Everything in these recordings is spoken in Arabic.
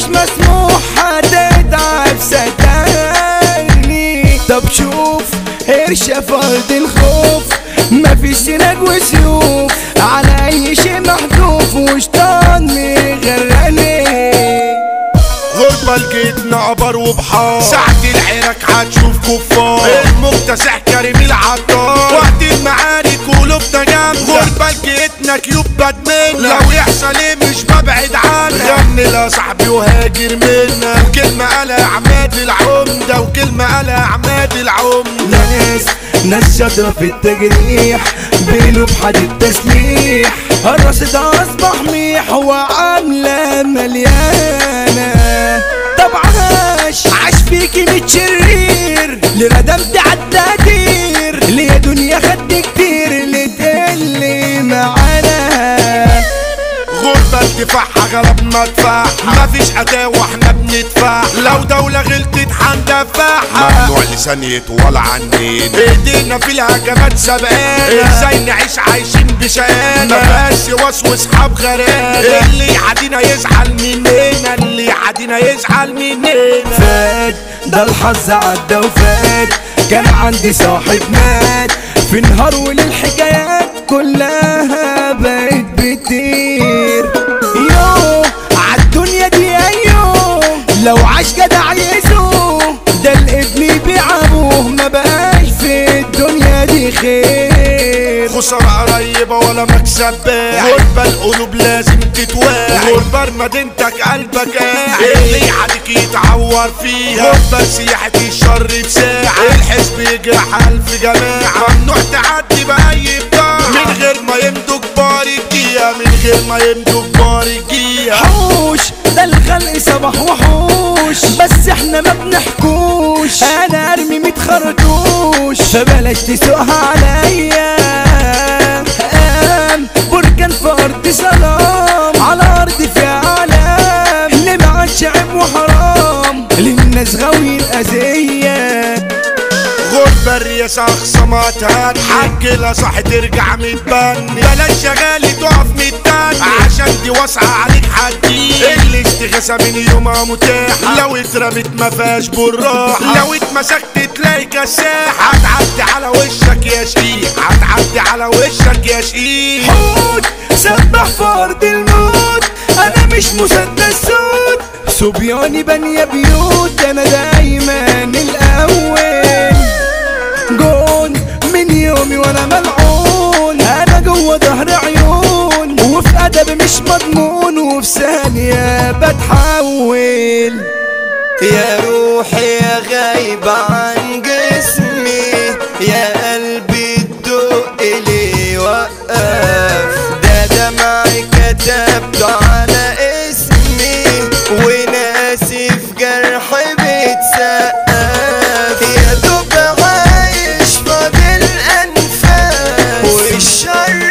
مسموح هتتعب صدقني. طب شوف قرشة فرد الخوف، مفيش سناج وسيوف، على اي شيء محذوف وشطان مغرقني. غربة لقيتنا عبر وبحار، ساعة العراك هتشوف كفار، المكتسح كريم العطار، وقت المعارك قلوبنا جامدة. غربة لقيتنا كيوب بدمنا، لو يحصل ايه مش ببعد عنك. غني لا صاحبي وهاجر منا، وكلمة قالها عماد العمدة، وكلمة قالها عماد العمدة. ناس شاطرة في التجريح، بيلو بحديد تسليح، الرصيد اصبح ميح وعاملة مليانة. طب عاش فيكي متشرير، اللي ندمت عالتقدير، اللي يا دنيا خد كتير، اللي تقلي معانا. غربة ارتفاعها غلبنا دفاعها، مفيش قداوة احنا بندفع، لو دولة غلطت هندفعها. ممنوع لسان يطول عنين، ايدينا في الهجمات سبقانا، ازاي نعيش عايشين بشقانا، مبقاش وسوس حاب غرقانا. اللي يعادينا يزعل مننا، اللي يعادينا يزعل مننا. فات ده الحظ عدى وفات، كان عندي صاحب مات، في نهار وللحكايات كلها بقت بتطير. يو عالدنيا دي ايوه، لو عاش جدع يسوه، ده الابن يبيع ابوه، ما بقاش في الدنيا دي خير. خسارة قريبة ولا مكسب باع، غربة القلوب لازم تتواعي، غربة مدينتك قلبك قاعد، اللي يعاديك يتعور فيها، غربة سياحة الشر بساعة، الحزب يجرح ألف جماعة. ممنوع تعدي بأي بتاع، من غير ما يمدوا كبار الجية، من غير ما يمدوا كبار الجية. حوش ده الخلق صباح وحوش، بس احنا ما بنحكوش، انا ارمي 100 خرطوش، فبلاش تسوقها عليا. بركان في ارض سلام، على ارض في علام، اللي ما عادش عيب وحرام، للناس غاوي الاذية. غربة الرياسة أخصاماتها، حجلها صح ترجع متبني، بلاش شغالي تقف متاني، عشان دي واسعة عليك حديد. الاستغاثة من يومها متاحة، لو اترمت مفيهاش بالراحة، لو اتمسكت تلاقي كساحة، هتعدي على وشك يا شقيق، هتعدي على وشك يا شقيق. حوت سبح في ارض الموت، انا مش مسدس سود، صبياني بني بيوت، انا دايما الاول. جون من يومي وانا ملعون، انا جوه ظهر عيون، وفي ادب مش مضمون، وفي ثانية بتحول. يا روحي يا غايبة عن جسمي، يا قلبي الدق لي وقف، ده دمعي كتبته على اسمي، وناسي في جرحي بيتسقف. يا دوب عايش فاضل انفاس، والشر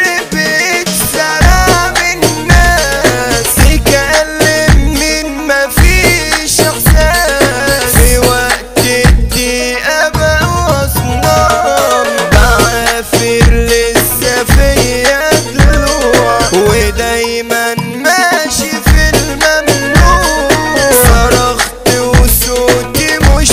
بيتزرع من الناس، يكلم من مفيش احساس، في وقت الضيقة بقوا اصنام، بعافر لسه فيا دلوع، ودايما ماشي في الممنوع، صرخت وصوتي مش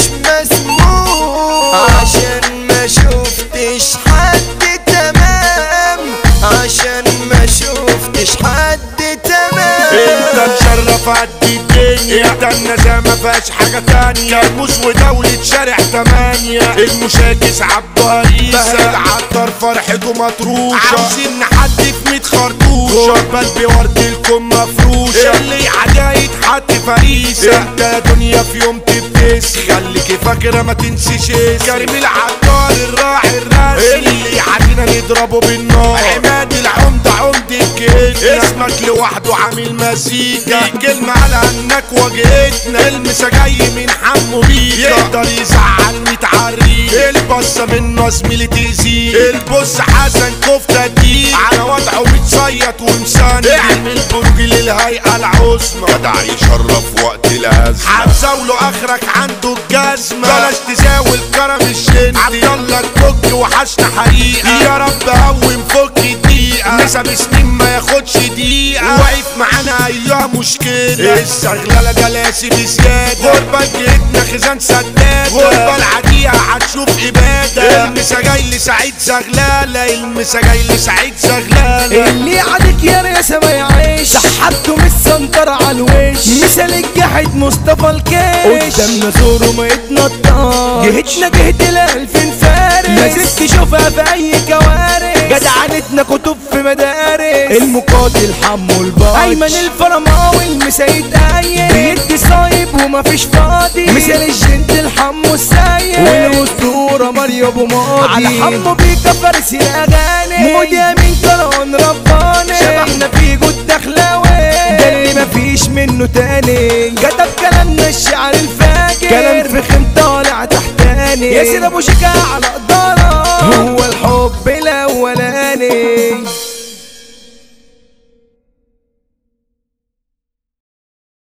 مسموع، عشان ما شفتش حد تمام، عشان ما شفتش حد تمام. انت مشرف قد الدنيا، انت النزاهة مفيهاش حاجة تانية، كرموز ودولة شارع 8، المشاكس عبده هريسة، العطار فرحته مطروشة، عاوزين نحدف 100 خرطوشة، بل بورد لكم مفروشة، اللي عدا يتحط فريسة. انت يا دنيا في يوم تبتسم، خليكي فاكرة ما تنسيش كريم العطار الراعي الرسمي، اللي عادينا نضربه بالنار، عماد العمدة عمدة الكلمة، اسمك لوحده عامل مزيكا، كلمة على انك واجهتنا، المسا جاي من حمو بيكا، يقدر يزعل متعريف، البصة منه زميلي تأذيه، البص حسن كفتة دي، على وضعه متصيط ومسند، اعمل برج للهيئة العظمى، جدع يشرف وقت الأزمة، هتزاوله اخرك عنده الجزمة، بلاش تزاول كرم الشندي، عبدالله الكوك وحشنا حقيقة، يا رب هون فك الدقيقة، حقيقة نسب سنين ما ياخدش دقيقة واقف معانا ايها مشكلة الشغلة جلاسي بزيادة غربة جيتنا خزان سدادة غربة العادية هتشوف إبادة المسا جاي لسعيد زغلالة المسا جاي لسعيد زغلالة اللي عليك يا رياسة ما يعيش سحبته من السنتر على الوش مثل الجحد مصطفى الكيش قدامنا زوره ما يتنطاش جهتنا جهد الألفين فارس لازم تشوفها في أي كوارث جدعنتنا كتب في مدارس المقاتل حمو الباش أيمن الفرماوي المسيد قايم بيدي صايب ومفيش فاضي مثل الجنت الحمو السايب والأسطورة ماريو أبو ماضي على حمو بيكا فارس الأغاني مودي أمين كرهان رباني شبحنا في جود دخلاوي ده اللي مفيش منه تاني كتب كلامنا الشعر الفاجر كلام في خيم طالع تحتاني ياسر أبو شيكا على قدام